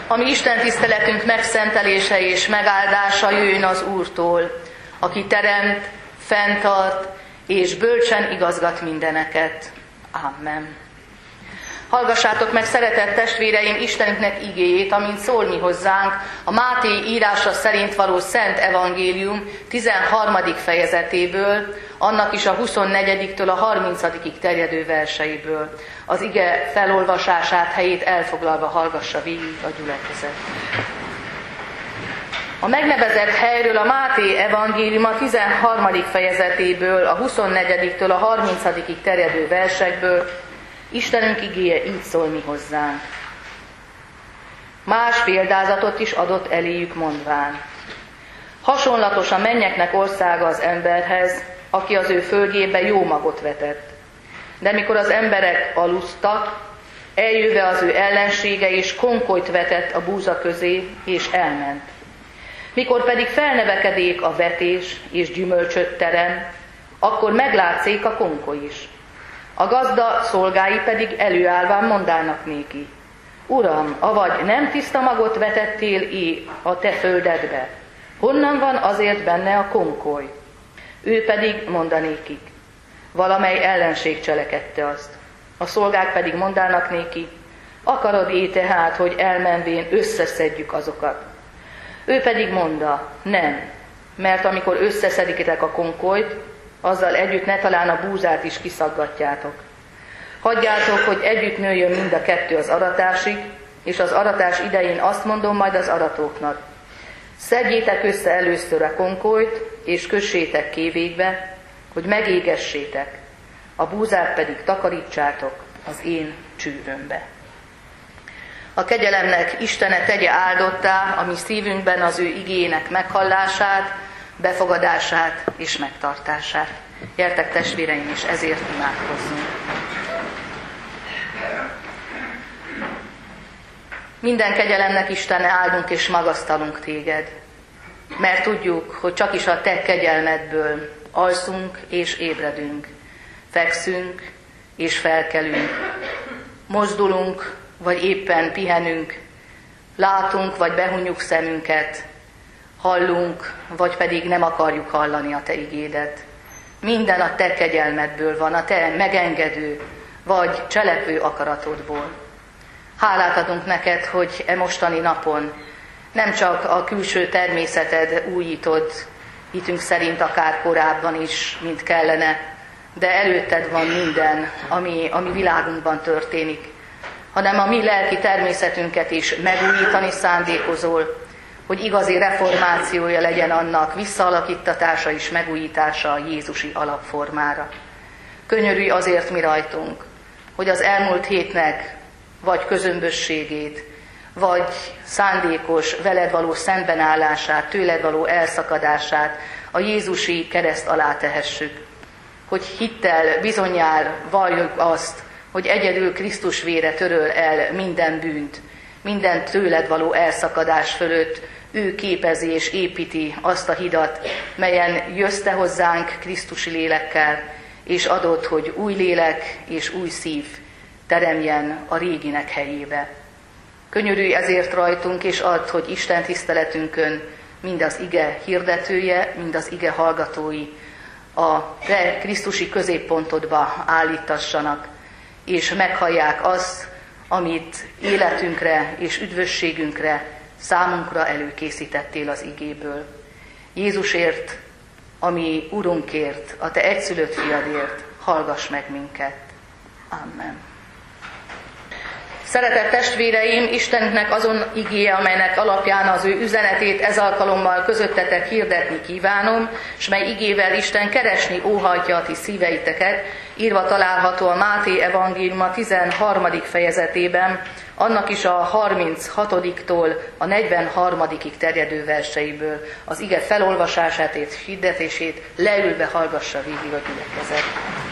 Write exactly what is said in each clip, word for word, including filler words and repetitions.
A mi Isten tiszteletünk megszentelése és megáldása jöjjön az Úrtól, aki teremt, fenntart és bölcsen igazgat mindeneket. Amen. Hallgassátok meg, szeretett testvéreim, Istenünknek igéjét, amint szól mi hozzánk a Máté írása szerint való Szent Evangélium tizenharmadik fejezetéből, annak is a huszonnegyediktől a harmincadikig terjedő verseiből. Az ige felolvasását helyét elfoglalva hallgassa végig a gyülekezet. A megnevezett helyről a Máté Evangélium a tizenharmadik fejezetéből, a huszonnegyediktől a harmincadikig terjedő versekből Istenünk igéje így szól mi hozzánk. Más példázatot is adott eléjük mondván. Hasonlatos a mennyeknek országa az emberhez, aki az ő földjébe jó magot vetett. De mikor az emberek alusztak, eljöve az ő ellensége és konkolyt vetett a búza közé, és elment. Mikor pedig felnevekedék a vetés és gyümölcsöt terem, akkor meglátszék a konkoly is. A gazda szolgái pedig előállván mondának néki: Uram, avagy nem tiszta magot vetettél é a te földedbe? Honnan van azért benne a konkoly? Ő pedig mondanékik: valamely ellenség cselekedte azt. A szolgák pedig mondának néki: akarod é tehát, hogy elmenvén összeszedjük azokat? Ő pedig mondta: nem, mert amikor összeszeditek a konkolyt, azzal együtt ne talán a búzát is kiszaggatjátok. Hagyjátok, hogy együtt nőjön mind a kettő az aratásig, és az aratás idején azt mondom majd az aratóknak: szedjétek össze először a konkolyt, és kössétek kévékbe, hogy megégessétek, a búzát pedig takarítsátok az én csűrömbe. A kegyelemnek Istene tegye áldottá a mi szívünkben az ő igének meghallását, befogadását és megtartását. Gyertek testvéreim, és ezért imádkozzunk. Minden kegyelemnek Istene, áldunk és magasztalunk téged, mert tudjuk, hogy csak is a te kegyelmedből alszunk és ébredünk, fekszünk és felkelünk, mozdulunk vagy éppen pihenünk, látunk vagy behunjuk szemünket, hallunk, vagy pedig nem akarjuk hallani a te igédet. Minden a te kegyelmedből van, a te megengedő vagy cselekvő akaratodból. Hálát adunk neked, hogy e mostani napon nem csak a külső természeted újítod, hitünk szerint akár korábban is, mint kellene, de előtted van minden, ami, ami világunkban történik, hanem a mi lelki természetünket is megújítani szándékozol, hogy igazi reformációja legyen annak, visszaalakítatása és megújítása a jézusi alapformára. Könyörülj azért mi rajtunk, hogy az elmúlt hétnek vagy közömbösségét, vagy szándékos veled való szembenállását, tőled való elszakadását a jézusi kereszt alá tehessük. Hogy hittel bizonnyár valljuk azt, hogy egyedül Krisztus vére töröl el minden bűnt, minden tőled való elszakadás fölött. Ő képezi és építi azt a hidat, melyen jössz te hozzánk Krisztusi lélekkel, és adott, hogy új lélek és új szív teremjen a réginek helyébe. Könyörülj ezért rajtunk, és add, hogy Isten tiszteletünkön mind az ige hirdetője, mind az ige hallgatói a te Krisztusi középpontodba állítassanak, és meghallják azt, amit életünkre és üdvösségünkre számunkra előkészítettél az igéből. Jézusért, ami Urunkért, a te egyszülött fiadért, hallgass meg minket. Amen. Szeretett testvéreim, Istennek azon igéje, amelynek alapján az ő üzenetét ez alkalommal közöttetek hirdetni kívánom, és mely igével Isten keresni óhajtja a ti szíveiteket, írva található a Máté Evangélium a tizenharmadik fejezetében, annak is a harminchatodiktól a negyvenharmadikig terjedő verseiből. Az ige felolvasását és hirdetését leülve hallgassa végig a gyülekezet.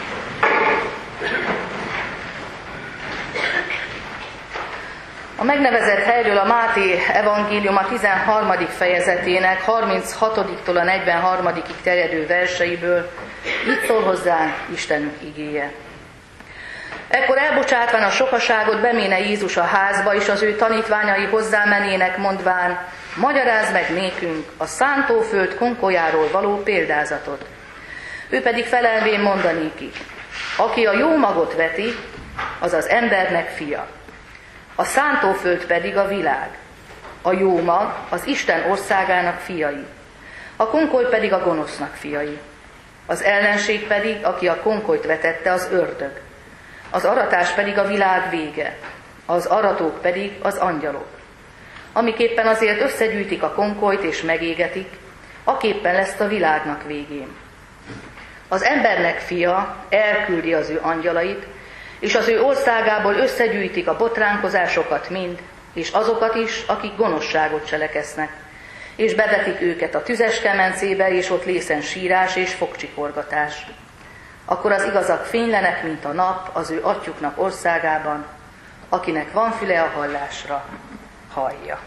A megnevezett helyről a Máté Evangélium a tizenharmadik fejezetének harminchatodiktól a negyvenharmadikig terjedő verseiből így szól hozzánk Istenünk igéje. Ekkor elbocsátván a sokaságot beméne Jézus a házba, és az ő tanítványai hozzámenének, mondván, magyarázd meg nékünk a szántóföld konkolyáról való példázatot. Ő pedig felelvén mondanékik, aki a jó magot veti, az az embernek fia. A szántóföld pedig a világ. A jó mag az Isten országának fiai. A konkoly pedig a gonosznak fiai. Az ellenség pedig, aki a konkolyt vetette, az ördög. Az aratás pedig a világ vége. Az aratók pedig az angyalok. Amiképpen azért összegyűjtik a konkolyt és megégetik, aképpen lesz a világnak végén. Az embernek fia elküldi az ő angyalait, és az ő országából összegyűjtik a botránkozásokat mind, és azokat is, akik gonoszságot cselekesznek, és bevetik őket a tüzes kemencébe, és ott lészen sírás és fogcsikorgatás. Akkor az igazak fénylenek, mint a nap az ő atyuknak országában, akinek van füle a hallásra, hallja.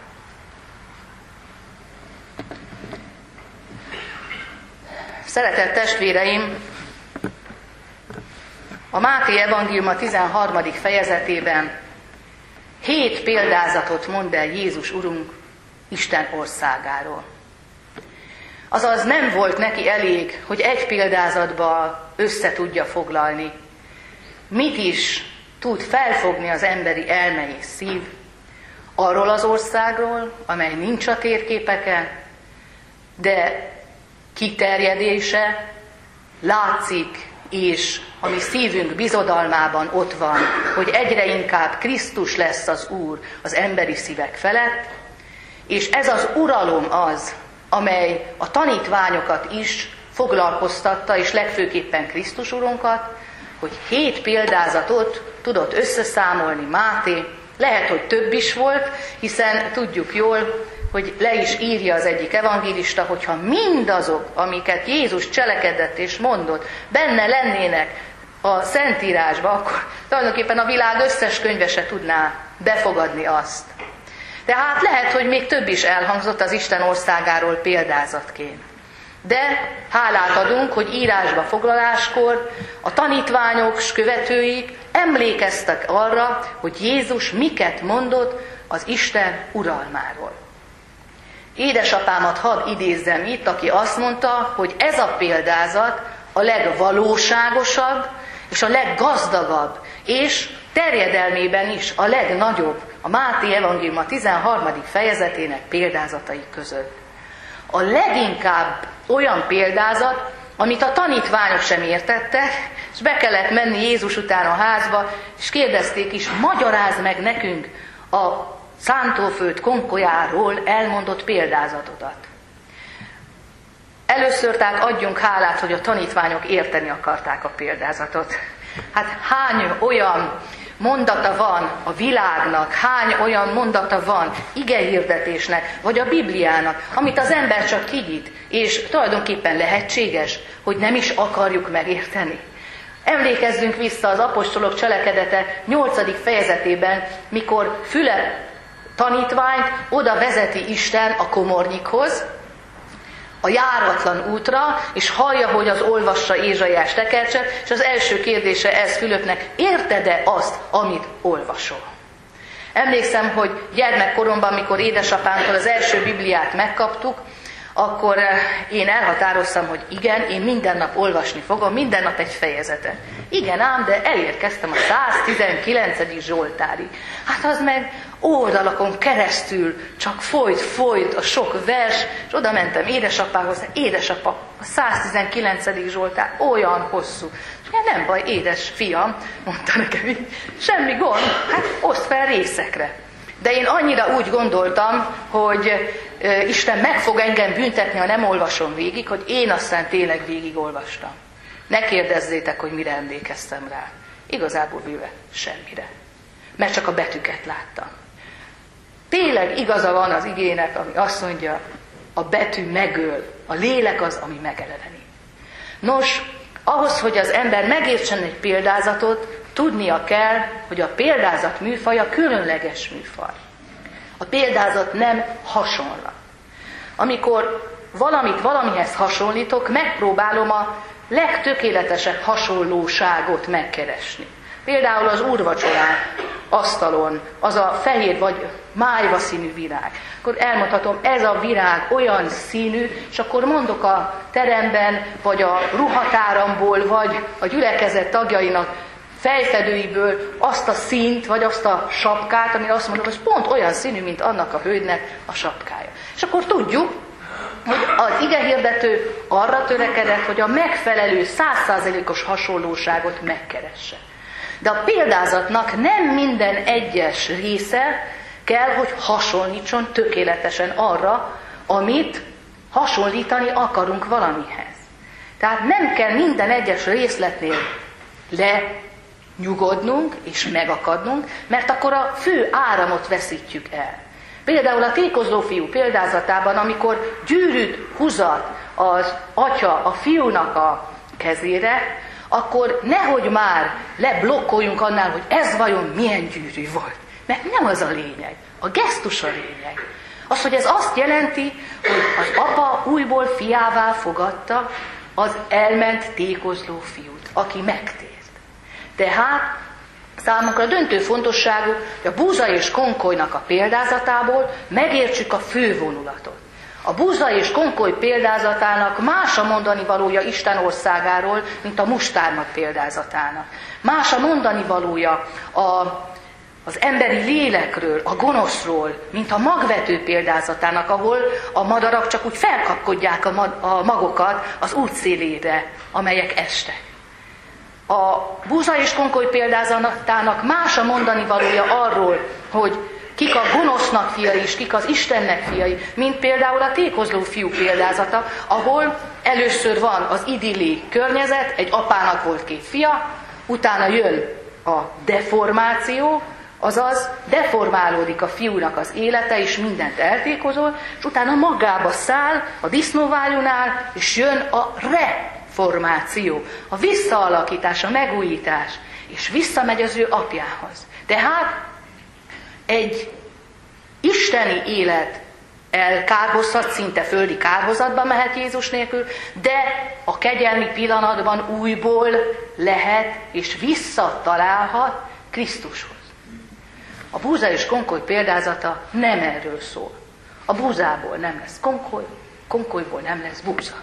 Szeretett testvéreim, a Máté evangéliuma tizenharmadik fejezetében hét példázatot mond el Jézus Urunk Isten országáról. Azaz nem volt neki elég, hogy egy példázatba össze tudja foglalni, mit is tud felfogni az emberi elme és szív arról az országról, amely nincs a térképeken, de kiterjedése látszik, és a mi szívünk bizodalmában ott van, hogy egyre inkább Krisztus lesz az Úr az emberi szívek felett, és ez az uralom az, amely a tanítványokat is foglalkoztatta, és legfőképpen Krisztus Urunkat, hogy hét példázatot tudott összeszámolni Máté, lehet, hogy több is volt, hiszen tudjuk jól, hogy le is írja az egyik evangélista, hogyha mindazok, amiket Jézus cselekedett és mondott, benne lennének a Szentírásban, akkor tulajdonképpen a világ összes könyve se tudná befogadni azt. Tehát lehet, hogy még több is elhangzott az Isten országáról példázatként. De hálát adunk, hogy írásba foglaláskor a tanítványok s követőik emlékeztek arra, hogy Jézus miket mondott az Isten uralmáról. Édesapámat hadd idézzem itt, aki azt mondta, hogy ez a példázat a legvalóságosabb és a leggazdagabb, és terjedelmében is a legnagyobb a Máté evangéliuma tizenharmadik fejezetének példázatai között. A leginkább olyan példázat, amit a tanítványok sem értettek, és be kellett menni Jézus után a házba, és kérdezték is, magyarázd meg nekünk a szántóföld konkolyáról elmondott példázatodat. Először tehát adjunk hálát, hogy a tanítványok érteni akarták a példázatot. Hát hány olyan mondata van a világnak, hány olyan mondata van igehirdetésnek, vagy a Bibliának, amit az ember csak kinyit, és tulajdonképpen lehetséges, hogy nem is akarjuk megérteni. Emlékezzünk vissza az apostolok cselekedete nyolcadik fejezetében, mikor Fülep tanítványt oda vezeti Isten a komornyikhoz, a járatlan útra, és hallja, hogy az olvassa Ézsaiás tekercset, és az első kérdése ez Fülöpnek, érted-e azt, amit olvasol? Emlékszem, hogy gyermekkoromban, mikor édesapámtól az első Bibliát megkaptuk, akkor én elhatároztam, hogy igen, én minden nap olvasni fogom, minden nap egy fejezetet. Igen ám, de elérkeztem a száztizenkilencedik Zsoltárig. Hát az meg oldalakon keresztül csak folyt, folyt a sok vers, és oda mentem édesapához, édesapa, a száztizenkilencedik Zsoltár olyan hosszú. Ja, nem baj, édes fiam, mondta nekem így, semmi gond, hát oszd fel részekre. De én annyira úgy gondoltam, hogy Isten meg fog engem büntetni, ha nem olvasom végig, hogy én aztán tényleg végigolvastam. Ne kérdezzétek, hogy mire emlékeztem rá. Igazából véve semmire. Mert csak a betűket láttam. Tényleg igaza van az igének, ami azt mondja, a betű megöl, a lélek az, ami megeleveni. Nos, ahhoz, hogy az ember megértsen egy példázatot, tudnia kell, hogy a példázat műfaja különleges műfaj. A példázat nem hasonlat. Amikor valamit valamihez hasonlítok, megpróbálom a legtökéletesebb hasonlóságot megkeresni. Például az úrvacsorán, asztalon, az a fehér vagy májva színű virág. Akkor elmondhatom, ez a virág olyan színű, és akkor mondok a teremben, vagy a ruhatáramból, vagy a gyülekezet tagjainak fejfedőiből azt a színt, vagy azt a sapkát, amire azt mondom, hogy pont olyan színű, mint annak a hölgynek a sapkája. És akkor tudjuk, hogy az igehirdető arra törekedett, hogy a megfelelő száz százalékos hasonlóságot megkeresse. De a példázatnak nem minden egyes része kell, hogy hasonlítson tökéletesen arra, amit hasonlítani akarunk valamihez. Tehát nem kell minden egyes részletnél lenyugodnunk és megakadnunk, mert akkor a fő áramot veszítjük el. Például a tékozló fiú példázatában, amikor gyűrűt húzat az atya a fiúnak a kezére, akkor nehogy már leblokkoljunk annál, hogy ez vajon milyen gyűrű volt. Mert nem az a lényeg. A gesztus a lényeg. Az, hogy ez azt jelenti, hogy az apa újból fiává fogadta az elment tékozló fiút, aki megtért. Tehát számunkra döntő fontosságú, hogy a búza és konkolynak a példázatából megértsük a fő vonulatot. A búza és konkoly példázatának más a mondani valója Isten országáról, mint a mustármag példázatának. Más a mondani valója a, az emberi lélekről, a gonoszról, mint a magvető példázatának, ahol a madarak csak úgy felkapkodják a, mag, a magokat az útszélére, amelyek estek. A búza és konkoly példázatának más a mondani valója arról, hogy kik a gonosznak fiai és kik az Istennek fiai, mint például a tékozló fiú példázata, ahol először van az idilli környezet, egy apának volt két fia, utána jön a deformáció, azaz deformálódik a fiúnak az élete, és mindent eltékozol, és utána magába száll a disznóvájúnál, és jön a reformáció, a visszaalakítás, a megújítás, és visszamegy az ő apjához. Tehát egy isteni élet elkárhozhat, szinte földi kárhozatba mehet Jézus nélkül, de a kegyelmi pillanatban újból lehet és visszatalálhat Krisztushoz. A búza és konkoly példázata nem erről szól. A búzából nem lesz konkoly, konkolyból nem lesz búza.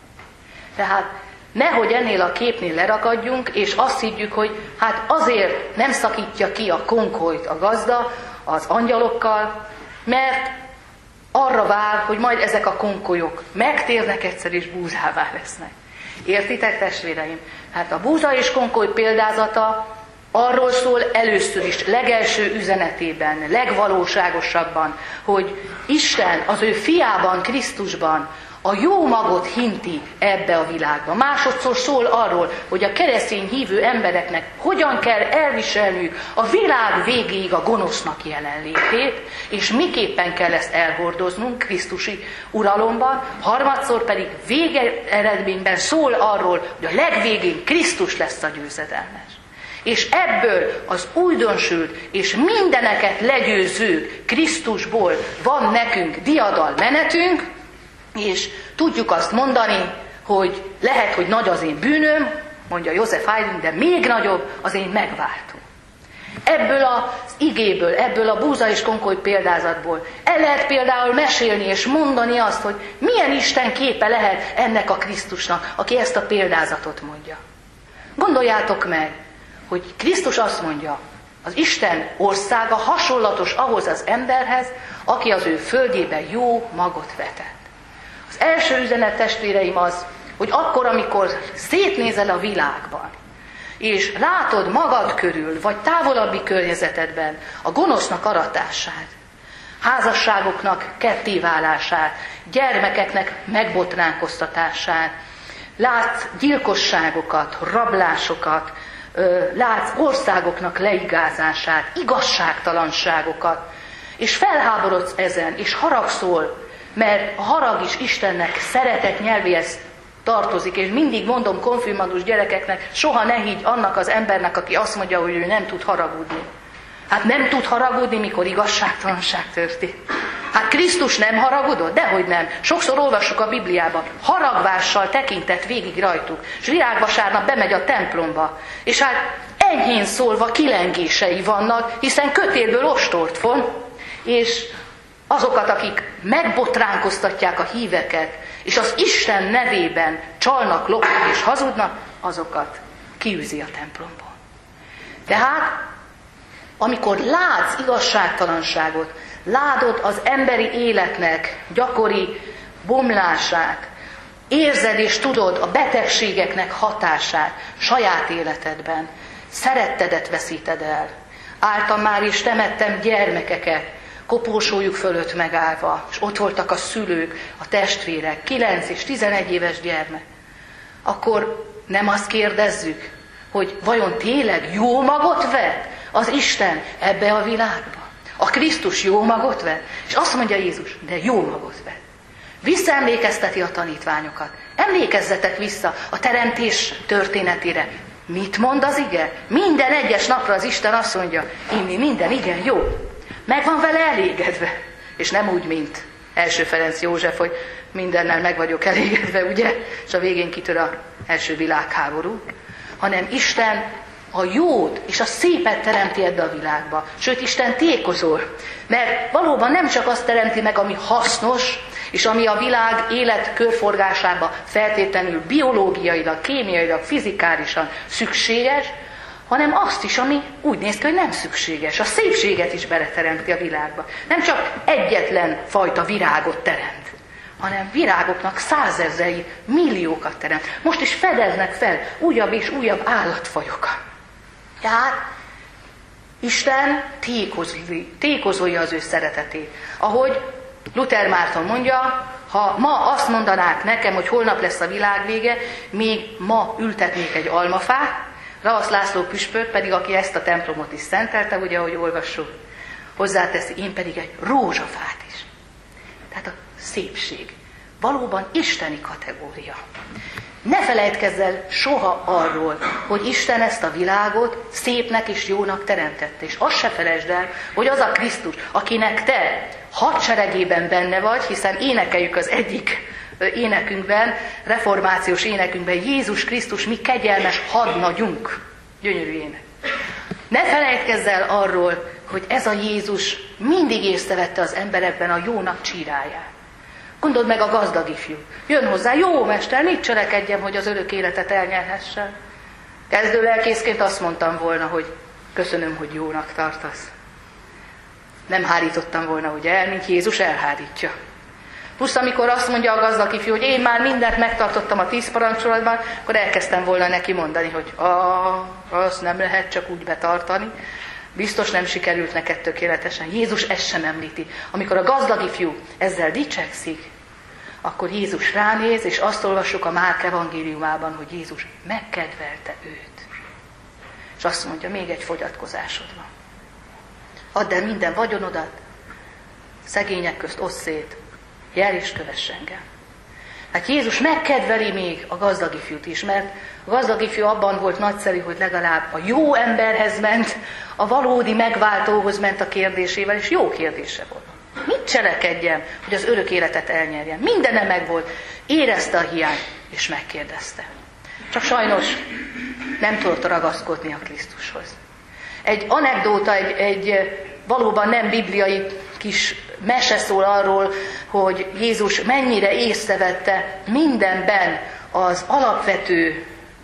Tehát nehogy ennél a képnél lerakadjunk, és azt higgyük, hogy hát azért nem szakítja ki a konkolyt a gazda az angyalokkal, mert arra vár, hogy majd ezek a konkolyok megtérnek egyszer, és búzává lesznek. Értitek, testvéreim? Hát a búza és konkoly példázata arról szól először is, legelső üzenetében, legvalóságosabban, hogy Isten az ő fiában, Krisztusban a jó magot hinti ebbe a világba. Másodszor szól arról, hogy a keresztény hívő embereknek hogyan kell elviselniük a világ végéig a gonosznak jelenlétét, és miképpen kell ezt elhordoznunk Krisztusi uralomban. Harmadszor pedig végeredményben szól arról, hogy a legvégén Krisztus lesz a győzedelmes. És ebből az újdonsült és mindeneket legyőző Krisztusból van nekünk diadal menetünk, és tudjuk azt mondani, hogy lehet, hogy nagy az én bűnöm, mondja Joseph Haydn, de még nagyobb az én megváltom. Ebből az igéből, ebből a búza és konkoly példázatból el lehet például mesélni és mondani azt, hogy milyen Isten képe lehet ennek a Krisztusnak, aki ezt a példázatot mondja. Gondoljátok meg, hogy Krisztus azt mondja, az Isten országa hasonlatos ahhoz az emberhez, aki az ő földjébe jó magot vetett. Az első üzenet, testvéreim, az, hogy akkor, amikor szétnézel a világban, és látod magad körül, vagy távolabbi környezetedben a gonosznak aratását, házasságoknak kettéválását, gyermekeknek megbotránkoztatását, látsz gyilkosságokat, rablásokat, látsz országoknak leigázását, igazságtalanságokat, és felháborodsz ezen, és haragszol, mert a harag is Istennek szeretett nyelvéhez tartozik, és mindig mondom konfirmandus gyerekeknek, soha ne higgy annak az embernek, aki azt mondja, hogy ő nem tud haragudni. Hát nem tud haragudni, mikor igazságtalanság történt. Hát Krisztus nem haragudott? Dehogy nem. Sokszor olvassuk a Bibliában, haragvással tekintett végig rajtuk, és virágvasárnap bemegy a templomba, és hát enyhén szólva kilengései vannak, hiszen kötélből ostort von, és azokat, akik megbotránkoztatják a híveket, és az Isten nevében csalnak, lopnak és hazudnak, azokat kiűzi a templomból. Tehát, amikor látsz igazságtalanságot, látod az emberi életnek gyakori bomlását, érzed és tudod a betegségeknek hatását saját életedben, szerettedet veszíted el. Álltam már és temettem gyermekeket, kopósójuk fölött megállva, és ott voltak a szülők, a testvérek, kilenc és tizenegy éves gyermek. Akkor nem azt kérdezzük, hogy vajon tényleg jó magot vett az Isten ebbe a világba? A Krisztus jó magot vett? És azt mondja Jézus, de jó magot vett. Visszaemlékezteti a tanítványokat. Emlékezzetek vissza a teremtés történetére. Mit mond az ige? Minden egyes napra az Isten azt mondja, inni minden, igen, jó. Meg van vele elégedve. És nem úgy, mint első Ferenc József, hogy mindennel meg vagyok elégedve, ugye? És a végén kitör az első világháború. Hanem Isten a jót és a szépet teremti ebbe a világba. Sőt, Isten tékozol. Mert valóban nem csak azt teremti meg, ami hasznos, és ami a világ élet körforgásába feltétlenül biológiailag, kémiailag, fizikálisan szükséges, hanem azt is, ami úgy néz ki, hogy nem szükséges. A szépséget is beleteremti a világba. Nem csak egyetlen fajta virágot teremt, hanem virágoknak százezrei, milliókat teremt. Most is fedeznek fel újabb és újabb állatfajokat. Tehát Isten tékozolja az ő szeretetét. Ahogy Luther Márton mondja, ha ma azt mondanák nekem, hogy holnap lesz a világ vége, még ma ültetnék egy almafát, Ravasz László püspök pedig, aki ezt a templomot is szentelte, ugye, ahogy olvassuk, hozzáteszi, én pedig egy rózsafát is. Tehát a szépség valóban isteni kategória. Ne felejtkezz el soha arról, hogy Isten ezt a világot szépnek és jónak teremtette. És azt se felejtsd el, hogy az a Krisztus, akinek te hadseregében benne vagy, hiszen énekeljük az egyik énekünkben, reformációs énekünkben, Jézus Krisztus, mi kegyelmes hadnagyunk. Gyönyörű ének. Ne felejtkezz el arról, hogy ez a Jézus mindig észrevette az emberekben a jónak csíráját. Gondold meg a gazdag ifjú. Jön hozzá, jó mester, mit cselekedjem, hogy az örök életet elnyerhessen? Kezdő lelkészként azt mondtam volna, hogy köszönöm, hogy jónak tartasz. Nem hárítottam volna, hogy el, mint Jézus elhárítja. Plusz amikor azt mondja a gazdag ifjú, hogy én már mindent megtartottam a tíz parancsolatban, akkor elkezdtem volna neki mondani, hogy azt nem lehet csak úgy betartani. Biztos nem sikerült neked tökéletesen. Jézus ezt sem említi. Amikor a gazdag ifjú ezzel dicsekszik, akkor Jézus ránéz, és azt olvassuk a Márk evangéliumában, hogy Jézus megkedvelte őt. És azt mondja, még egy fogyatkozásod van. Add el minden vagyonodat, szegények közt oszd szét, jár és kövess engem. Hát Jézus megkedveli még a gazdag ifjút is, mert a gazdag ifjú abban volt nagyszerű, hogy legalább a jó emberhez ment, a valódi megváltóhoz ment a kérdésével, és jó kérdése volt. Mit cselekedjem, hogy az örök életet elnyerjem? Mindene megvolt, érezte a hiányt, és megkérdezte. Csak sajnos nem tudott ragaszkodni a Krisztushoz. Egy anekdóta, egy, egy valóban nem bibliai kis mese szól arról, hogy Jézus mennyire észrevette mindenben az alapvető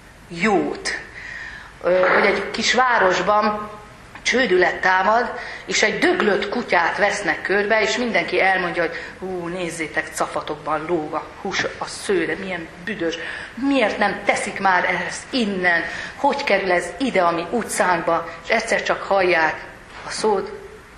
jót. Hogy egy kis városban csődület támad, és egy döglött kutyát vesznek körbe, és mindenki elmondja, hogy hú, nézzétek, cafatokban lóg a hús, a szőre, milyen büdös, miért nem teszik már ezt innen, hogy kerül ez ide a mi utcánkba, és egyszer csak hallják a szót,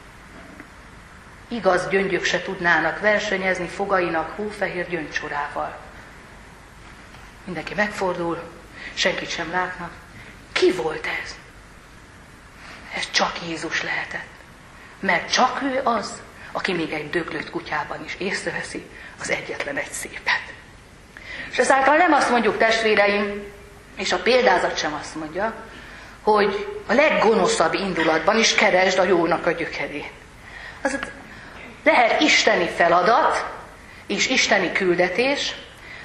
igaz gyöngyök se tudnának versenyezni fogainak hófehér gyöngycsorával. Mindenki megfordul, senkit sem látnak. Ki volt ez? Ez csak Jézus lehetett. Mert csak ő az, aki még egy döglött kutyában is észreveszi az egyetlen egy szépet. És ezáltal nem azt mondjuk, testvéreim, és a példázat sem azt mondja, hogy a leggonoszabb indulatban is keresd a jónak a gyökerét. Az lehet isteni feladat és isteni küldetés,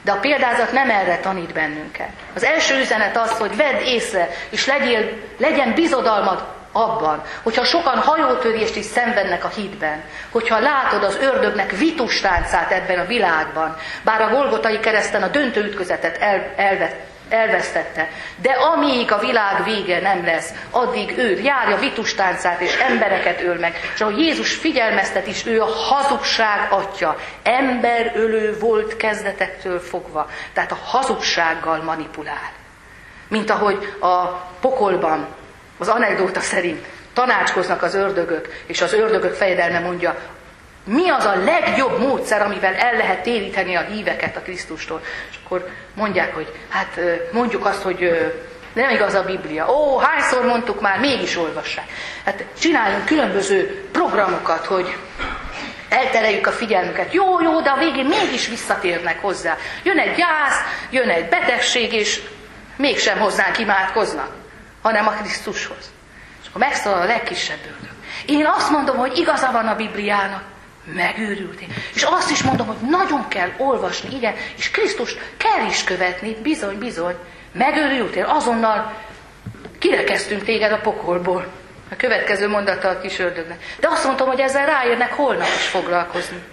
De a példázat nem erre tanít bennünket. Az első üzenet az, hogy vedd észre, és legyél, legyen bizodalmad abban, hogyha sokan hajótörést is szenvednek a hídben, hogyha látod az ördögnek vitustáncát ebben a világban, bár a Golgotai kereszten a döntő ütközetet el, elvett, elvesztette, de amíg a világ vége nem lesz, addig ő járja vitustáncát és embereket öl meg. És ahogy Jézus figyelmeztet is, ő a hazugság atya, emberölő volt kezdetektől fogva, tehát a hazugsággal manipulál. Mint ahogy a pokolban, az anekdóta szerint tanácskoznak az ördögök, és az ördögök fejedelme mondja, mi az a legjobb módszer, amivel el lehet téríteni a híveket a Krisztustól. És akkor mondják, hogy hát mondjuk azt, hogy nem igaz a Biblia. Ó, hányszor mondtuk már, mégis olvassák. Hát csináljunk különböző programokat, hogy eltereljük a figyelmüket. Jó, jó, de a végén mégis visszatérnek hozzá. Jön egy gyász, jön egy betegség, és mégsem hozzánk imádkoznak, hanem a Krisztushoz. És akkor megszólal a legkisebb ördög. Én azt mondom, hogy igaza van a Bibliának. Megőrültél. És azt is mondom, hogy nagyon kell olvasni, igen, és Krisztust kell is követni, bizony, bizony. Megőrültél, azonnal kirekeztünk téged a pokolból. A következő mondata a kis ördögnek. De azt mondtam, hogy ezzel ráérnek holnap is foglalkozni.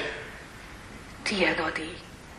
Tied a díj.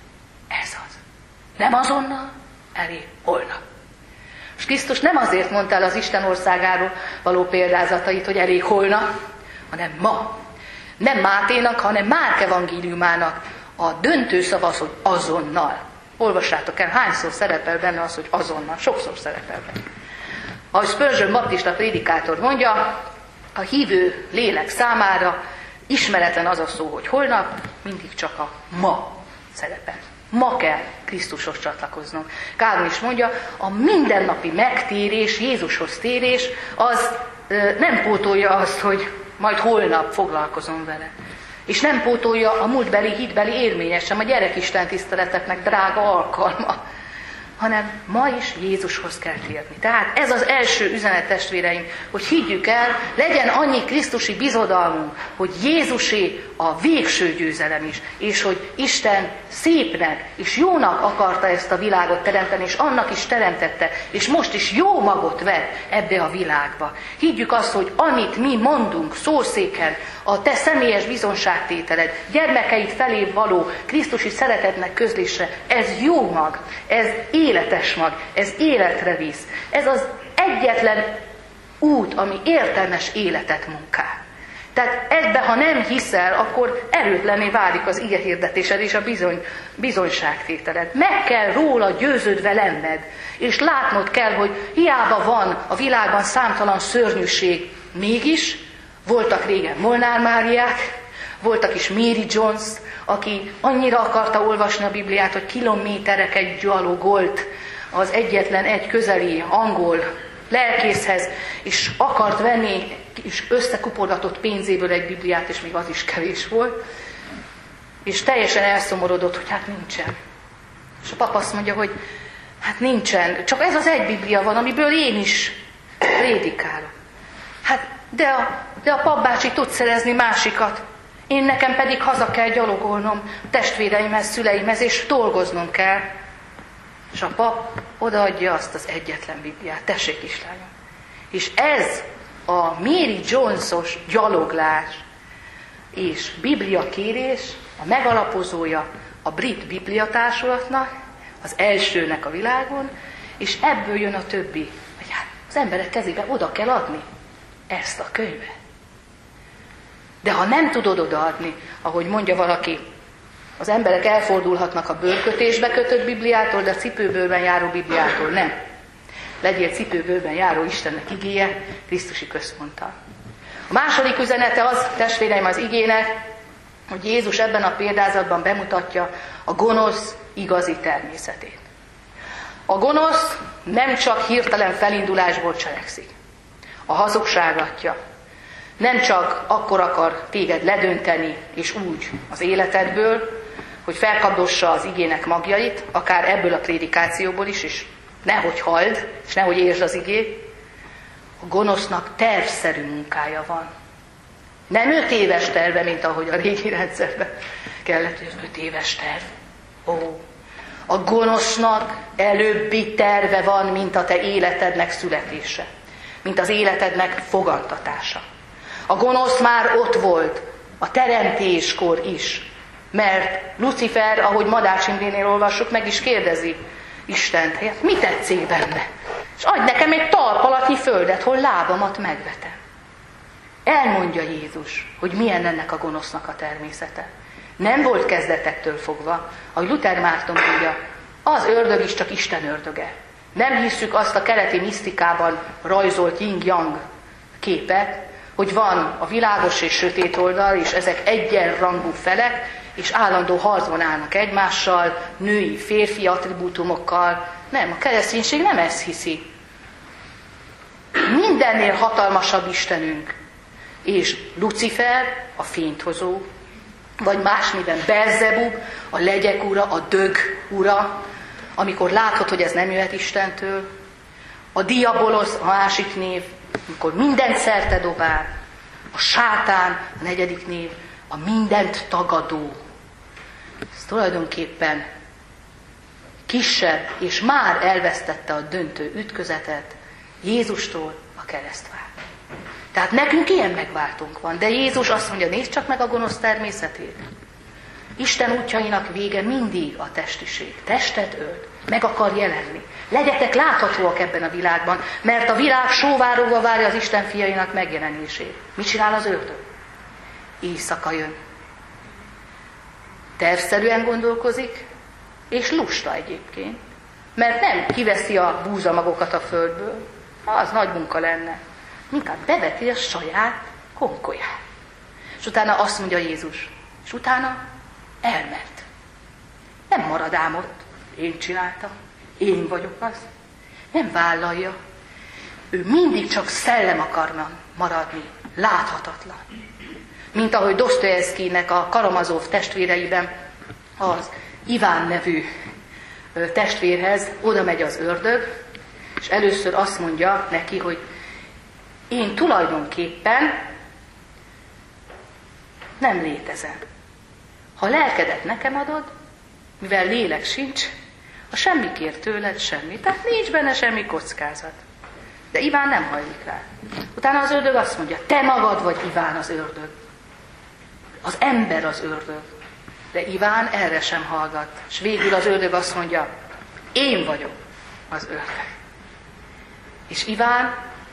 Ez az. Nem azonnal, elég holnap. És Krisztus nem azért mondta el az Isten országáról való példázatait, hogy elég holnap, hanem ma. Nem Máténak, hanem Márk evangéliumának a döntő szava az, hogy azonnal. Olvassátok el, hányszor szerepel benne az, hogy azonnal. Sokszor szerepel benne. Ahogy Spurgeon baptista prédikátor mondja, a hívő lélek számára ismeretlen az a szó, hogy holnap, mindig csak a ma szerepel. Ma kell Krisztushoz csatlakoznunk. Kálvin is mondja, a mindennapi megtérés, Jézushoz térés, az nem pótolja azt, hogy majd holnap foglalkozom vele. És nem pótolja a múltbeli, hitbeli élményes sem, a gyerekisten tiszteleteknek drága alkalma, hanem ma is Jézushoz kell térni. Tehát ez az első üzenet, testvéreim, hogy higgyük el, legyen annyi krisztusi bizodalmunk, hogy Jézusé a végső győzelem is, és hogy Isten szépnek és jónak akarta ezt a világot teremteni, és annak is teremtette, és most is jó magot vett ebbe a világba. Higgyük azt, hogy amit mi mondunk szószéken, a te személyes bizonságtételed, gyermekeid felé való krisztusi szeretetnek közlésre, ez jó mag, ez életes mag, ez életre visz. Ez az egyetlen út, ami értelmes életet munkál. Tehát ebbe, ha nem hiszel, akkor erőtlenné válik az igehirdetésed és a bizony, bizonyságtételed. Meg kell róla győződve lenned, és látnod kell, hogy hiába van a világban számtalan szörnyűség, mégis voltak régen Molnár Máriák, voltak is Mary Jones, aki annyira akarta olvasni a Bibliát, hogy kilométereket gyalogolt az egyetlen egy közeli angol lelkészhez, és akart venni, és összekupogatott pénzéből egy Bibliát, és még az is kevés volt, és teljesen elszomorodott, hogy hát nincsen. És a pap azt mondja, hogy hát nincsen, csak ez az egy Biblia van, amiből én is prédikálok. Hát de a, de a papbácsi tud szerezni másikat, én nekem pedig haza kell gyalogolnom testvéreimhez, szüleimhez, és dolgoznom kell. És a pap odaadja azt az egyetlen Bibliát. Tessék, kislányom. És ez a Mary Jones-os gyaloglás és Biblia kérés, a megalapozója a brit bibliatársulatnak, az elsőnek a világon, és ebből jön a többi, hogy hát az emberek kezébe oda kell adni ezt a könyvet. De ha nem tudod odaadni, ahogy mondja valaki, az emberek elfordulhatnak a bőrkötésbe kötött Bibliától, de a cipőbőrben járó Bibliától nem. Legyél cipőbőrben járó Istennek igéje, Krisztusi központtal. A második üzenete az, testvéreim, az igének, hogy Jézus ebben a példázatban bemutatja a gonosz igazi természetét. A gonosz nem csak hirtelen felindulásból cselekszik. A hazugság atya nem csak akkor akar téged ledönteni, és úgy az életedből, hogy felkapdossa az igének magjait, akár ebből a prédikációból is, és nehogy halld, és nehogy értsd az igét. A gonosznak tervszerű munkája van. Nem öt éves terve, mint ahogy a régi rendszerben kellett, hogy az öt éves terv. Ó, A gonosznak előbbi terve van, mint a te életednek születése, mint az életednek fogantatása. A gonosz már ott volt a teremtéskor is, mert Lucifer, ahogy Madács Imrénél olvassuk, meg is kérdezi Istent, hát mi tetszik benne? És adj nekem egy talpalatnyi földet, hol lábamat megvetem. Elmondja Jézus, hogy milyen ennek a gonosznak a természete. Nem volt kezdetektől fogva, ahogy Luther Márton mondja, az ördög is csak Isten ördöge. Nem hisszük azt a keleti misztikában rajzolt yin-yang képet, hogy van a világos és sötét oldal, és ezek egyenrangú felek, és állandó harcban állnak egymással, női, férfi attribútumokkal. Nem, a kereszténység nem ezt hiszi. Mindennél hatalmasabb Istenünk. És Lucifer, a fénythozó, vagy más néven Belzebub, a legyek ura, a dög ura, amikor látod, hogy ez nem jöhet Istentől. A diabolosz, a másik név, amikor mindent szerte dobál. A sátán, a negyedik név, a mindent tagadó. Ez tulajdonképpen kisebb, és már elvesztette a döntő ütközetet Jézustól a keresztvár. Tehát nekünk ilyen megváltónk van, de Jézus azt mondja, nézd csak meg a gonosz természetét. Isten útjainak vége mindig a testiség. Testet ölt, meg akar jelenni. Legyetek láthatóak ebben a világban, mert a világ sóvárogva várja az Isten fiainak megjelenését. Mit csinál az ördög? Éjszaka jön. Tervszerűen gondolkozik, és lusta egyébként. Mert nem kiveszi a búzamagokat a földből, az nagy munka lenne. Inkább beveti a saját konkolyát. És utána azt mondja Jézus, és utána elment. Nem marad ám ott, én csináltam, én vagyok az. Nem vállalja. Ő mindig csak szellem akarna maradni, láthatatlan. Mint ahogy Dostoyevszkijnek a Karamazov testvéreiben az Iván nevű testvérhez oda megy az ördög, és először azt mondja neki, hogy én tulajdonképpen nem létezem. Ha lelkedet nekem adod, mivel lélek sincs, a semmi kér tőled semmi. Tehát nincs benne semmi kockázat. De Iván nem hajlik rá. Utána az ördög azt mondja, te magad vagy Iván az ördög. Az ember az ördög. De Iván erre sem hallgat. És végül az ördög azt mondja, én vagyok az ördög. És Iván,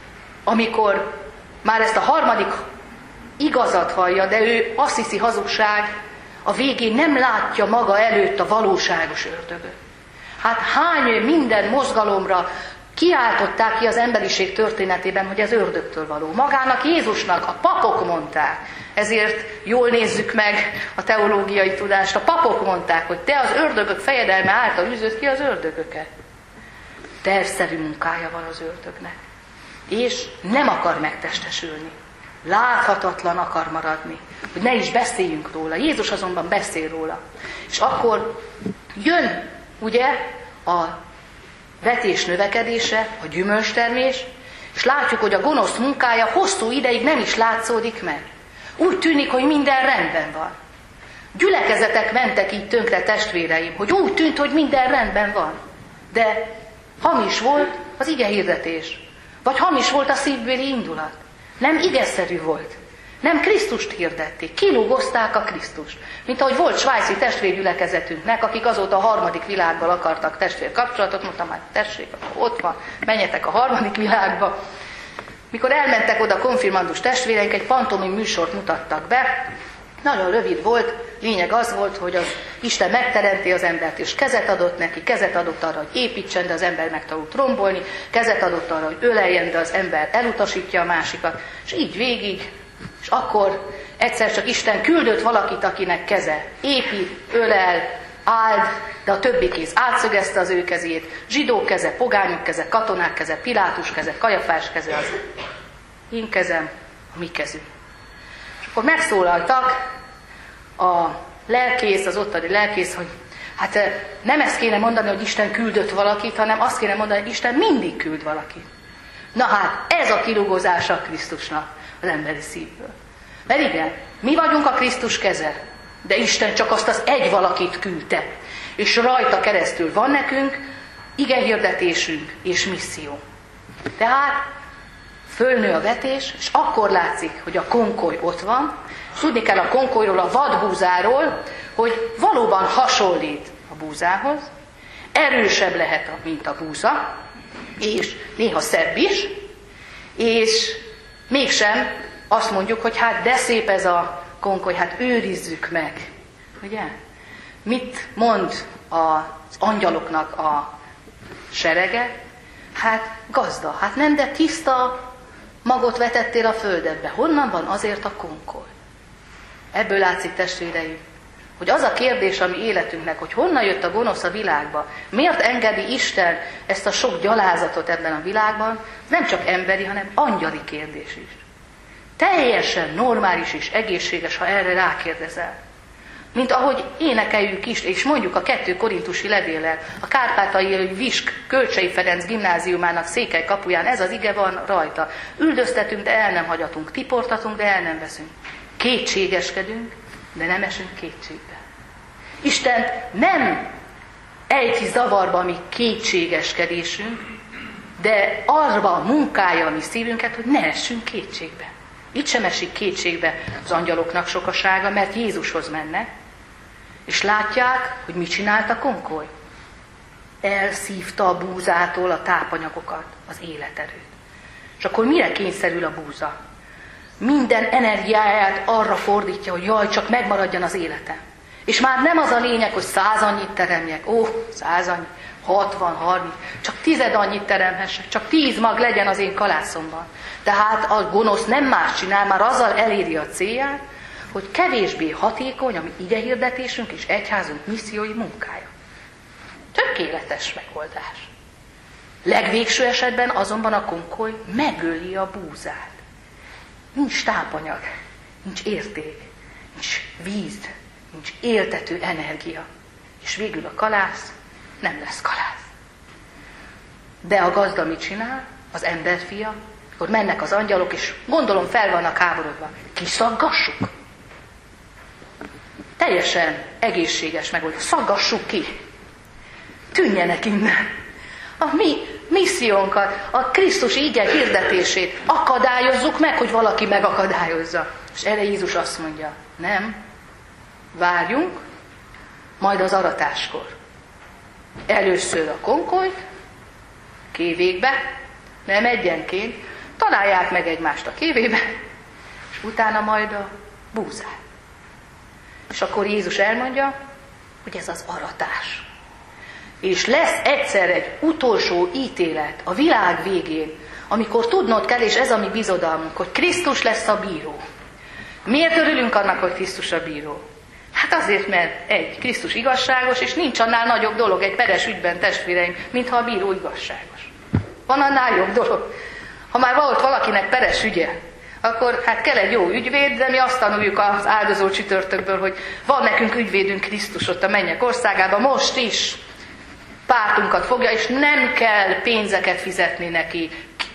amikor már ezt a harmadik igazat hallja, de ő azt hiszi hazugság, a végén nem látja maga előtt a valóságos ördögöt. Hát hány minden mozgalomra kiáltották ki az emberiség történetében, hogy ez ördögtől való. Magának Jézusnak a papok mondták. Ezért jól nézzük meg a teológiai tudást. A papok mondták, hogy te az ördögök fejedelme által űzöd ki az ördögöket. Tervszerű munkája van az ördögnek. És nem akar megtestesülni. Láthatatlan akar maradni. Hogy ne is beszéljünk róla. Jézus azonban beszél róla. És akkor jön, ugye, a vetés növekedése, a gyümölcstermés, és látjuk, hogy a gonosz munkája hosszú ideig nem is látszódik meg. Úgy tűnik, hogy minden rendben van. Gyülekezetek mentek így tönkre, testvéreim, hogy úgy tűnt, hogy minden rendben van. De hamis volt az ige hirdetés. Vagy hamis volt a szívbéli indulat. Nem igeszerű volt. Nem Krisztust hirdették. Kilúgozták a Krisztust. Mint ahogy volt svájci testvérgyülekezetünknek, akik azóta a harmadik világgal akartak testvérkapcsolatot, mondtam, hát tessék, ott van, menjetek a harmadik világba. Mikor elmentek oda konfirmandus testvéreink, egy pantomim műsort mutattak be, nagyon rövid volt, lényeg az volt, hogy az Isten megteremti az embert, és kezet adott neki, kezet adott arra, hogy építsen, de az ember megtanult rombolni, kezet adott arra, hogy öleljen, de az ember elutasítja a másikat, és így végig, és akkor egyszer csak Isten küldött valakit, akinek keze épít, ölel, áld, de a többi kéz átszögezte az ő kezét, zsidók keze, pogányok keze, katonák keze, Pilátus keze, Kajafás keze, az én kezem, a mi kezünk. És akkor megszólaltak a lelkész, az ottani lelkész, hogy hát nem ezt kéne mondani, hogy Isten küldött valakit, hanem azt kéne mondani, hogy Isten mindig küld valakit. Na hát, ez a kilugózása a Krisztusnak az emberi szívből. Mert igen, mi vagyunk a Krisztus keze. De Isten csak azt az egy valakit küldte, és rajta keresztül van nekünk igehirdetésünk és misszió. Tehát fölnő a vetés, és akkor látszik, hogy a konkoly ott van. Tudni kell a konkolyról, a vadbúzáról, hogy valóban hasonlít a búzához, erősebb lehet, mint a búza, és néha szebb is, és mégsem azt mondjuk, hogy hát de szép ez a konkoly, hát őrizzük meg. Ugye? Mit mond az angyaloknak a serege? Hát gazda, hát nem, de tiszta magot vetettél a földedbe. Honnan van azért a konkoly? Ebből látszik, testvéreim, hogy az a kérdés a mi életünknek, hogy honnan jött a gonosz a világba, miért engedi Isten ezt a sok gyalázatot ebben a világban, nem csak emberi, hanem angyali kérdés is. Teljesen normális és egészséges, ha erre rákérdezel. Mint ahogy énekeljük is, és mondjuk a kettő korintusi levéllel, a Kárpátaljai Visk Kölcsei Ferenc gimnáziumának székely kapuján ez az ige van rajta. Üldöztetünk, de el nem hagyatunk, tiportatunk, de el nem veszünk. Kétségeskedünk, de nem esünk kétségbe. Isten nem ejti zavarba a mi kétségeskedésünk, de arra munkálja a mi szívünket, hogy ne essünk kétségbe. Itt sem esik kétségbe az angyaloknak sokasága, mert Jézushoz mennek, és látják, hogy mit csinált a konkoly. Elszívta a búzától a tápanyagokat, az életerőt. És akkor mire kényszerül a búza? Minden energiáját arra fordítja, hogy jaj, csak megmaradjon az életem. És már nem az a lényeg, hogy száz annyit teremjek, ó, száz annyit, hatvan, harminc, csak tized annyit teremhessek, csak tíz mag legyen az én kalászomban. Tehát a gonosz nem más csinál, már azzal eléri a célját, hogy kevésbé hatékony a mi igehirdetésünk és egyházunk missziói munkája. Tökéletes megoldás. Legvégső esetben azonban a konkoly megöli a búzát. Nincs tápanyag, nincs érték, nincs víz, nincs éltető energia. És végül a kalász nem lesz kalász. De a gazda mit csinál? Az emberfia, akkor mennek az angyalok, és gondolom fel vannak háborodva. Kiszaggassuk? Teljesen egészséges megoldás. Szaggassuk ki. Tűnjenek innen. A mi missziónkat, a Krisztus ige hirdetését akadályozzuk meg, hogy valaki megakadályozza. És erre Jézus azt mondja, nem, várjunk, majd az aratáskor. Először a konkolyt, kévékbe, nem egyenként, találják meg egymást a kévébe, és utána majd a búzát. És akkor Jézus elmondja, hogy ez az aratás. És lesz egyszer egy utolsó ítélet a világ végén, amikor tudnod kell, és ez a mi bizodalmunk, hogy Krisztus lesz a bíró. Miért örülünk annak, hogy Krisztus a bíró? Hát azért, mert egy, Krisztus igazságos, és nincs annál nagyobb dolog egy peres ügyben, testvéreim, mintha a bíró igazságos. Van annál jobb dolog. Ha már volt valakinek peres ügye, akkor hát kell egy jó ügyvéd, de mi azt tanuljuk az áldozó csütörtökből, hogy van nekünk ügyvédünk Krisztus ott a mennyek országában, most is pártunkat fogja, és nem kell pénzeket fizetni neki.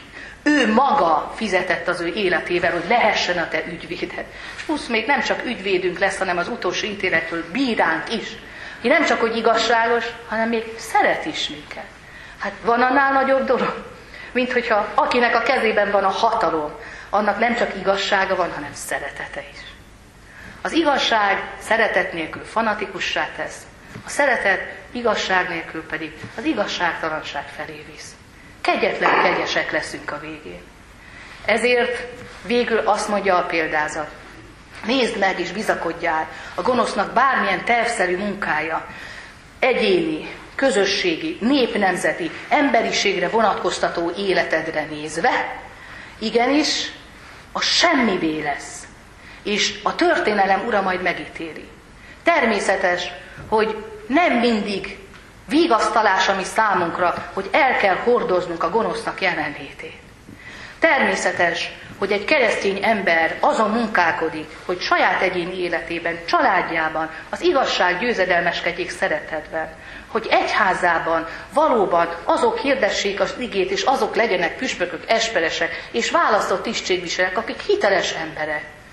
Ő maga fizetett az ő életével, hogy lehessen a te ügyvéded. És plusz még nem csak ügyvédünk lesz, hanem az utolsó ítéletről bíránk is. Ki nem csak, hogy igazságos, hanem még szeret is minket. Hát van annál nagyobb dolog, mint hogyha akinek a kezében van a hatalom, annak nem csak igazsága van, hanem szeretete is. Az igazság szeretet nélkül fanatikussá tesz, a szeretet igazság nélkül pedig az igazságtalanság felé visz. Kegyetlen kegyesek leszünk a végén. Ezért végül azt mondja a példázat, nézd meg és bizakodjál a gonosznak bármilyen tervszerű munkája, egyéni, közösségi, népnemzeti, emberiségre vonatkoztató életedre nézve, igenis, a semmivé lesz, és a történelem ura majd megítéli. Természetes, hogy nem mindig vigasztalás a mi számunkra, hogy el kell hordoznunk a gonosznak jelenlétét. Természetes, hogy egy keresztény ember azon munkálkodik, hogy saját egyéni életében, családjában az igazság győzedelmeskedjék szeretetben, hogy egyházában valóban azok hirdessék az igét, és azok legyenek püspökök, esperesek, és választott tisztségviselők, akik hiteles emberek,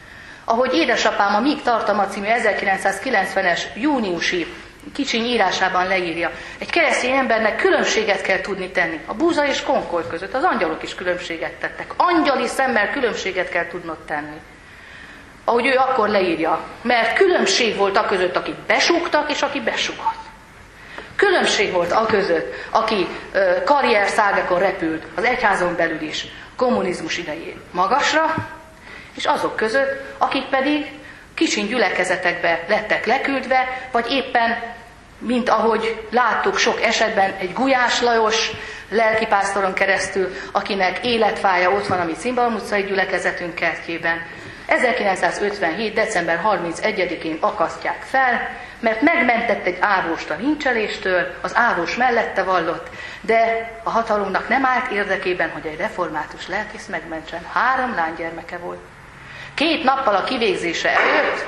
Ahogy édesapám a Míg tartalma című ezerkilencszázkilencvenes júniusi kicsiny írásában leírja, egy keresztény embernek különbséget kell tudni tenni. A búza és Concord között az angyalok is különbséget tettek. Angyali szemmel különbséget kell tudnod tenni. Ahogy ő akkor leírja, mert különbség volt a között, akik besúgtak, és aki besúgott. Különbség volt a között, aki ö, karrierszárnyakon repült, az egyházon belül is, kommunizmus idején magasra, és azok között, akik pedig kicsiny gyülekezetekbe lettek leküldve, vagy éppen, mint ahogy láttuk sok esetben, egy Gulyás Lajos lelkipásztoron keresztül, akinek életfája ott van a mi Cimbalom utcai gyülekezetünk kertjében. ezerkilencszázötvenhét. december harmincegyedikén akasztják fel, mert megmentett egy ávóst a lincseléstől, az ávós mellette vallott, de a hatalomnak nem állt érdekében, hogy egy református lelkész megmentsen. Három lánygyermeke volt. Két nappal a kivégzése előtt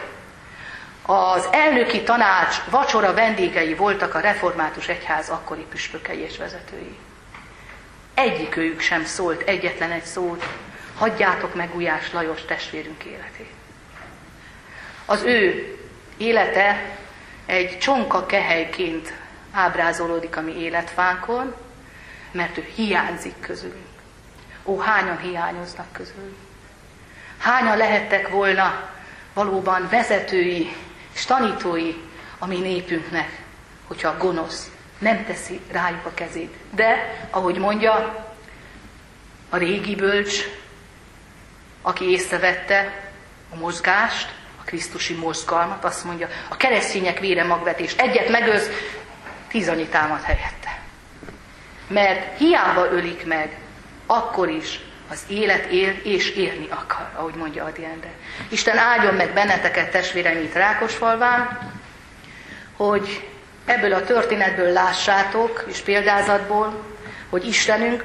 az elnöki tanács vacsora vendégei voltak a református egyház akkori püspökei és vezetői. Egyikőjük sem szólt egyetlen egy szót, hagyjátok meg Gulyás Lajos testvérünk életét. Az ő élete egy csonka kehelyként ábrázolódik a mi életfánkon, mert ő hiányzik közülünk. Ó, hányan hiányoznak közülünk? Hányan lehettek volna valóban vezetői és tanítói a mi népünknek, hogyha a gonosz nem teszi rájuk a kezét. De, ahogy mondja a régi bölcs, aki észrevette a mozgást, a krisztusi mozgalmat, azt mondja, a keresztények vére magvetés, egyet megöz, tíz annyi támad helyette. Mert hiába ölik meg, akkor is az élet él és érni akar, ahogy mondja Ady Endre. Isten áldjon meg benneteket, testvéreim, itt Rákosfalván, hogy ebből a történetből lássátok, és példázatból, hogy Istenünk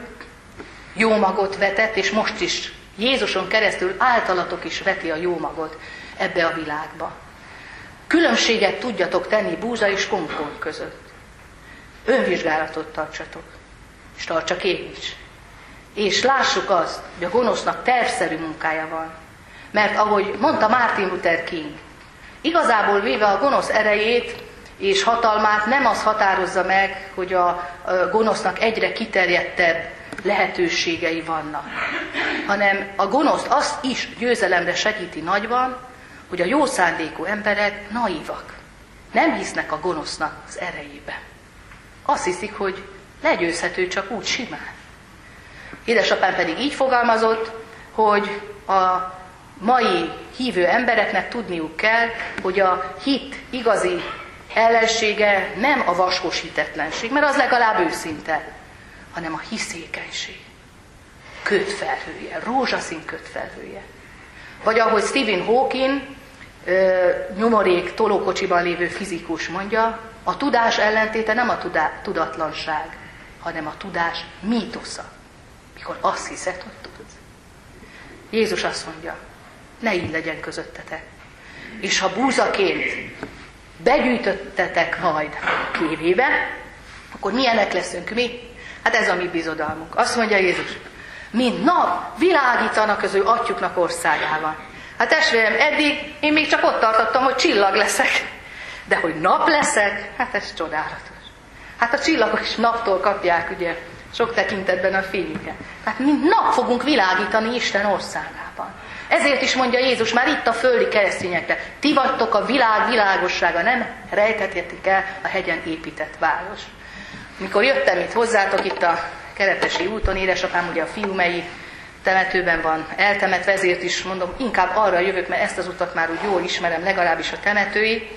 jó magot vetett, és most is Jézuson keresztül általatok is veti a jó magot ebbe a világba. Különbséget tudjatok tenni búza és Concord között. Önvizsgálatot tartsatok, és tartsak én is. És lássuk azt, hogy a gonosznak tervszerű munkája van. Mert ahogy mondta Martin Luther King, igazából véve a gonosz erejét és hatalmát nem az határozza meg, hogy a gonosznak egyre kiterjedtebb lehetőségei vannak, hanem a gonoszt azt is győzelemre segíti nagyban, hogy a jó szándékú emberek naívak. Nem hisznek a gonosznak az erejébe. Azt hiszik, hogy legyőzhető csak úgy simán. Édesapám pedig így fogalmazott, hogy a mai hívő embereknek tudniuk kell, hogy a hit igazi ellensége nem a vaskos hitetlenség, mert az legalább őszinte, hanem a hiszékenység. Kötfelhője, rózsaszín kötfelhője. Vagy ahogy Stephen Hawking, nyomorék tolókocsiban lévő fizikus mondja, a tudás ellentéte nem a tudá- tudatlanság, hanem a tudás mítosza. Mikor azt hiszed, hogy tudsz. Jézus azt mondja, ne így legyen közöttetek. És ha búzaként begyűjtöttetek majd kévébe, akkor milyenek leszünk mi? Hát ez a mi bizodalmunk. Azt mondja Jézus, mint nap világítanak az ő atyuknak országában. Hát testvérem, eddig én még csak ott tartottam, hogy csillag leszek. De hogy nap leszek, hát ez csodálatos. Hát a csillagok is naptól kapják, ugye, sok tekintetben a fényüket. Hát mint nap fogunk világítani Isten országában. Ezért is mondja Jézus már itt a földi keresztényekre, ti vagytok a világ világossága, nem rejtethetik el a hegyen épített város. Mikor jöttem itt hozzátok, itt a Keretesi úton, édesapám ugye a Fiumei temetőben van eltemetve, ezért is mondom, inkább arra jövök, mert ezt az utat már úgy jól ismerem, legalábbis a temetői.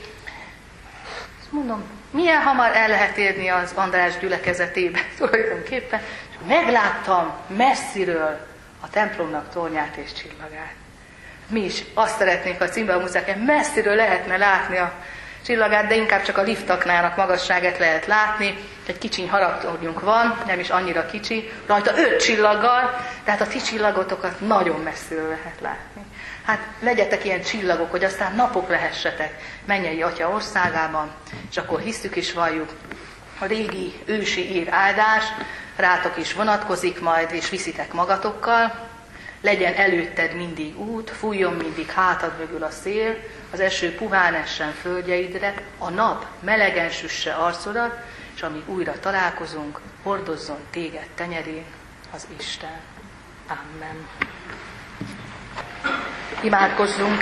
Mondom, milyen hamar el lehet érni az András gyülekezetébe tulajdonképpen, és megláttam messziről a templomnak tornyát és csillagát. Mi is azt szeretnénk, a Cimbalom utcán messziről lehetne látni a csillagát, de inkább csak a liftaknának magasságát lehet látni. Egy kicsiny harangtornyunk van, nem is annyira kicsi, rajta öt csillaggal, tehát a ti csillagotokat nagyon messziről lehet látni. Hát legyetek ilyen csillagok, hogy aztán napok lehessetek mennyei Atya országában, és akkor hisztük és valljuk, a régi ősi ír áldás rátok is vonatkozik majd, és viszitek magatokkal. Legyen előtted mindig út, fújjon mindig hátad mögül a szél, az eső puhán essen földjeidre, a nap melegen süsse arcodat, és amíg újra találkozunk, hordozzon téged tenyerén az Isten. Amen. Imádkozzunk!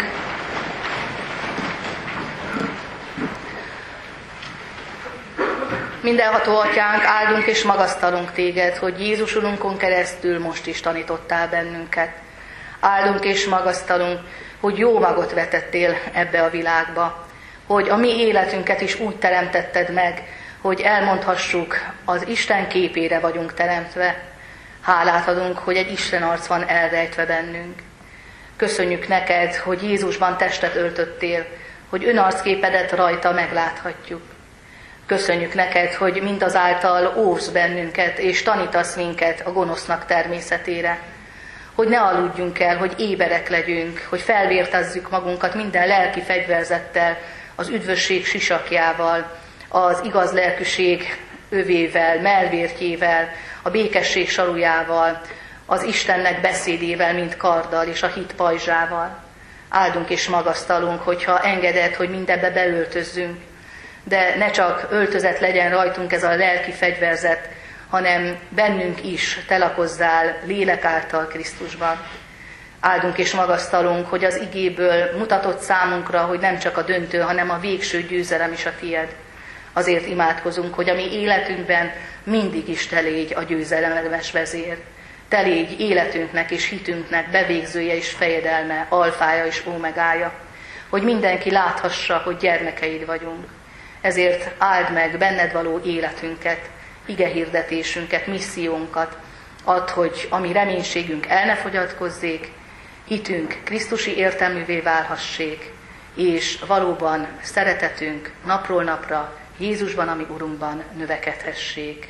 Mindenható Atyánk, áldunk és magasztalunk téged, hogy Jézus Urunkon keresztül most is tanítottál bennünket. Áldunk és magasztalunk, hogy jó magot vetettél ebbe a világba, hogy a mi életünket is úgy teremtetted meg, hogy elmondhassuk, az Isten képére vagyunk teremtve. Hálát adunk, hogy egy Isten arc van elrejtve bennünk. Köszönjük neked, hogy Jézusban testet öltöttél, hogy önarcképedet rajta megláthatjuk. Köszönjük neked, hogy mindazáltal óvsz bennünket, és tanítasz minket a gonosznak természetére. Hogy ne aludjunk el, hogy éberek legyünk, hogy felvértezzük magunkat minden lelki fegyverzettel, az üdvösség sisakjával, az igaz lelkűség övével, mellvértjével, a békesség sarujával, az Istennek beszédével, mint karddal, és a hit pajzsával. Áldunk és magasztalunk, hogyha engeded, hogy mindebbe beöltözzünk, de ne csak öltözet legyen rajtunk ez a lelki fegyverzet, hanem bennünk is te lakozzál lélek által Krisztusban. Áldunk és magasztalunk, hogy az igéből mutatott számunkra, hogy nem csak a döntő, hanem a végső győzelem is a tied. Azért imádkozunk, hogy a mi életünkben mindig is te légy a győzelemes vezér. Te légy életünknek és hitünknek bevégzője és fejedelme, alfája és ómegája. Hogy mindenki láthassa, hogy gyermekeid vagyunk. Ezért áld meg benned való életünket, igehirdetésünket, missziónkat, add, hogy a mi reménységünk el ne fogyatkozzék, hitünk krisztusi értelművé válhassék, és valóban szeretetünk napról napra Jézusban, ami Urunkban növekedhessék.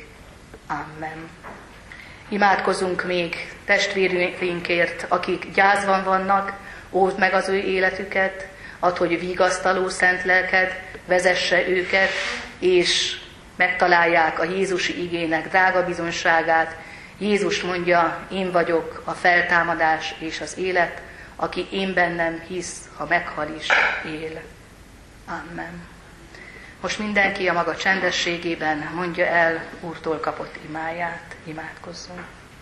Amen. Imádkozunk még testvérünkért, akik gyászban vannak, óvd meg az ő életüket, add, hogy vigasztaló szent lelked vezesse őket, és megtalálják a Jézusi igének drága bizonságát. Jézus mondja, én vagyok a feltámadás és az élet, aki én bennem hisz, ha meghal is, él. Amen. Most mindenki a maga csendességében mondja el Úrtól kapott imáját. Imádkozzunk.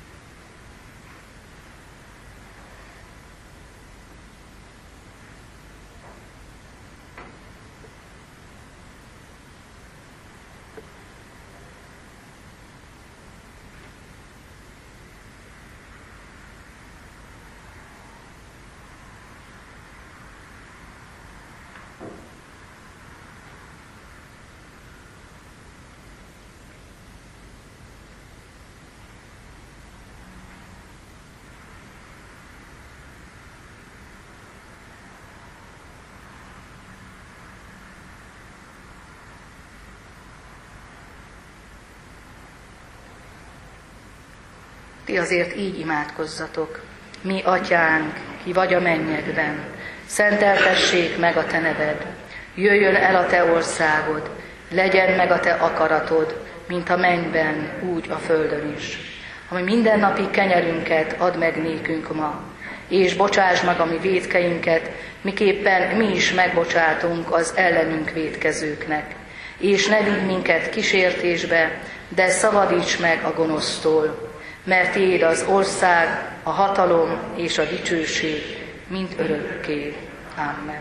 Ti azért így imádkozzatok. Mi, Atyánk, ki vagy a mennyekben, szenteltessék meg a te neved. Jöjjön el a te országod, legyen meg a te akaratod, mint a mennyben, úgy a földön is. Ami mindennapi kenyerünket add meg nékünk ma, és bocsásd meg a mi vétkeinket, miképpen mi is megbocsátunk az ellenünk vétkezőknek. És ne vigy minket kísértésbe, de szabadíts meg a gonosztól, mert tiéd az ország, a hatalom és a dicsőség, mint örökké. Amen.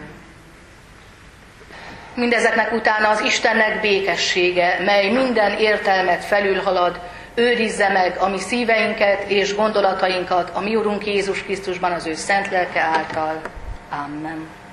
Mindezeknek utána az Istennek békessége, mely minden értelmet felülhalad, őrizze meg a mi szíveinket és gondolatainkat a mi Urunk Jézus Krisztusban az ő szent lelke által. Amen.